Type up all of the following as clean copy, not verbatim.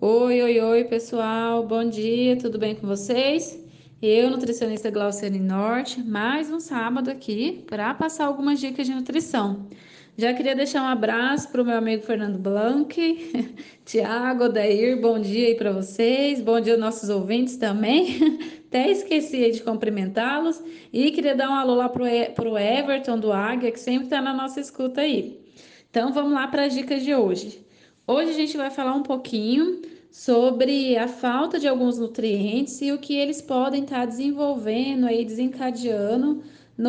Oi, oi, oi, pessoal. Bom dia, tudo bem com vocês? Eu, nutricionista Glauciane Norte, mais um sábado aqui para passar algumas dicas de nutrição. Já queria deixar um abraço para o meu amigo Fernando Blanc, Tiago, Odair, bom dia aí para vocês, bom dia aos nossos ouvintes também. Até esqueci aí de cumprimentá-los e queria dar um alô lá pro Everton do Águia, que sempre está na nossa escuta aí. Então vamos lá para as dicas de hoje. Hoje a gente vai falar um pouquinho sobre a falta de alguns nutrientes e o que eles podem estar desenvolvendo aí, desencadeando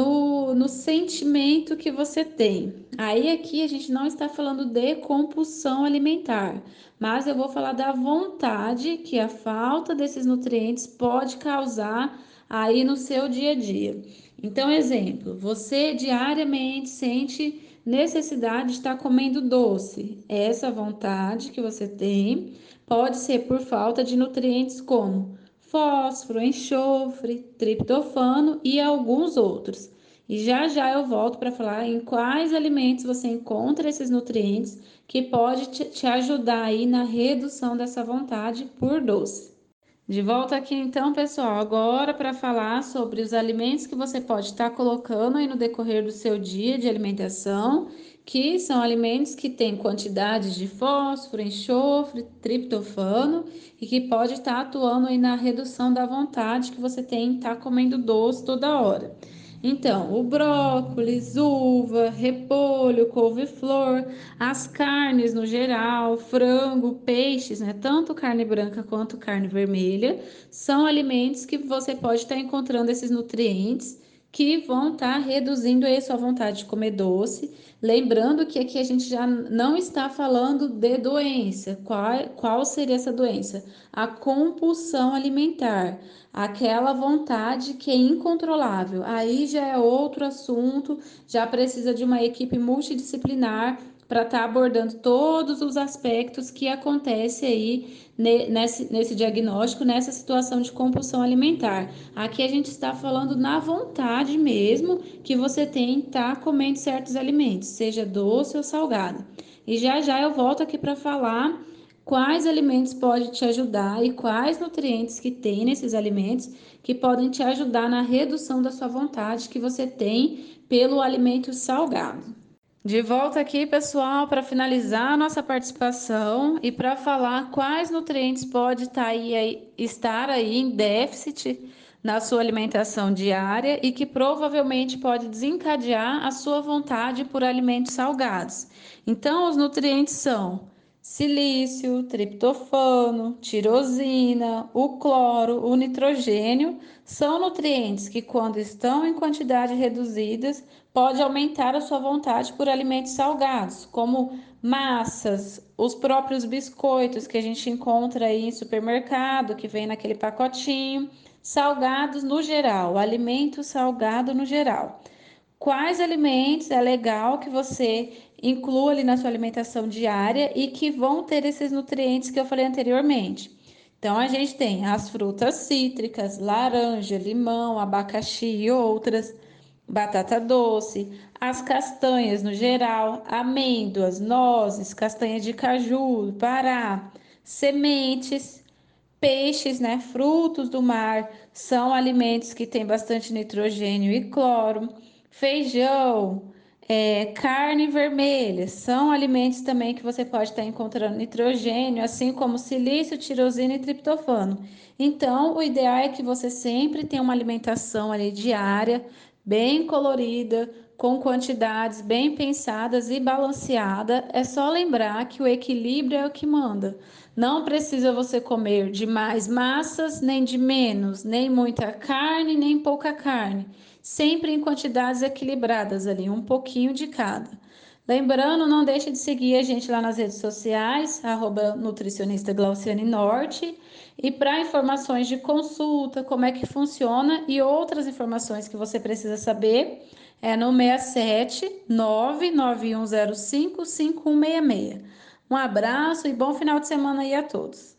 no sentimento que você tem. Aí aqui a gente não está falando de compulsão alimentar, mas eu vou falar da vontade que a falta desses nutrientes pode causar aí no seu dia a dia. Então, exemplo, você diariamente sente necessidade de estar comendo doce. Essa vontade que você tem pode ser por falta de nutrientes como fósforo, enxofre, triptofano e alguns outros. E já já eu volto para falar em quais alimentos você encontra esses nutrientes que pode te ajudar aí na redução dessa vontade por doce. De volta aqui então, pessoal, agora para falar sobre os alimentos que você pode estar colocando aí no decorrer do seu dia de alimentação, que são alimentos que têm quantidades de fósforo, enxofre, triptofano e que pode estar atuando aí na redução da vontade que você tem em estar comendo doce toda hora. Então, o brócolis, uva, repolho, couve-flor, as carnes no geral, frango, peixes, né? Tanto carne branca quanto carne vermelha, são alimentos que você pode estar encontrando esses nutrientes que vão estar reduzindo aí a sua vontade de comer doce. Lembrando que aqui a gente já não está falando de doença. Qual seria essa doença? A compulsão alimentar, aquela vontade que é incontrolável. Aí já é outro assunto, já precisa de uma equipe multidisciplinar para estar abordando todos os aspectos que acontecem aí nesse diagnóstico, nessa situação de compulsão alimentar. Aqui a gente está falando na vontade mesmo que você tem em estar comendo certos alimentos, seja doce ou salgado. E já já eu volto aqui para falar quais alimentos podem te ajudar e quais nutrientes que tem nesses alimentos que podem te ajudar na redução da sua vontade que você tem pelo alimento salgado. De volta aqui, pessoal, para finalizar a nossa participação e para falar quais nutrientes pode estar aí em déficit na sua alimentação diária e que provavelmente pode desencadear a sua vontade por alimentos salgados. Então, os nutrientes são silício, triptofano, tirosina, o cloro, o nitrogênio são nutrientes que, quando estão em quantidades reduzidas, pode aumentar a sua vontade por alimentos salgados, como massas, os próprios biscoitos que a gente encontra aí em supermercado, que vem naquele pacotinho, salgados no geral, alimento salgado no geral. Quais alimentos é legal que você inclua ali na sua alimentação diária e que vão ter esses nutrientes que eu falei anteriormente? Então, a gente tem as frutas cítricas, laranja, limão, abacaxi e outras, batata doce, as castanhas no geral, amêndoas, nozes, castanha de caju, pará, sementes, peixes, né, frutos do mar, são alimentos que têm bastante nitrogênio e cloro. Feijão, carne vermelha, são alimentos também que você pode estar encontrando nitrogênio, assim como silício, tirosina e triptofano. Então, o ideal é que você sempre tenha uma alimentação ali diária, bem colorida, com quantidades bem pensadas e balanceada. É só lembrar que o equilíbrio é o que manda. Não precisa você comer de mais massas, nem de menos, nem muita carne, nem pouca carne. Sempre em quantidades equilibradas ali, um pouquinho de cada. Lembrando, não deixe de seguir a gente lá nas redes sociais, nutricionista Glauciane Norte. E para informações de consulta, como é que funciona e outras informações que você precisa saber, é no 67 99105 5166. Um abraço e bom final de semana aí a todos.